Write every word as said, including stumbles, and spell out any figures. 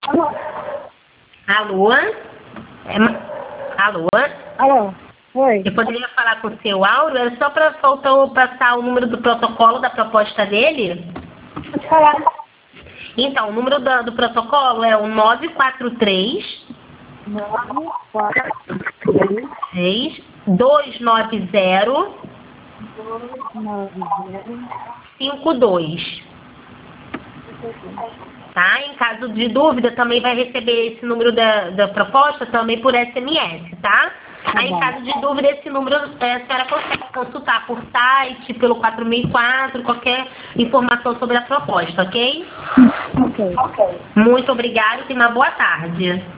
Alô? É, ma- alô? Alô? Oi. Eu poderia falar com o seu Auro? É só para faltou passar o número do protocolo da proposta dele? Pode falar. Então, o número do, do protocolo é o nove quatro três, nove, quatro, três, seis, dois nove zero, nove, zero, cinco dois. Tá? Em caso de dúvida, também vai receber esse número da, da proposta também por S M S, tá? Tá Aí, em bom. caso de dúvida, esse número é, a senhora consegue consultar por site, pelo quatro seis quatro, qualquer informação sobre a proposta, ok? Ok. Muito obrigada e tenha uma boa tarde.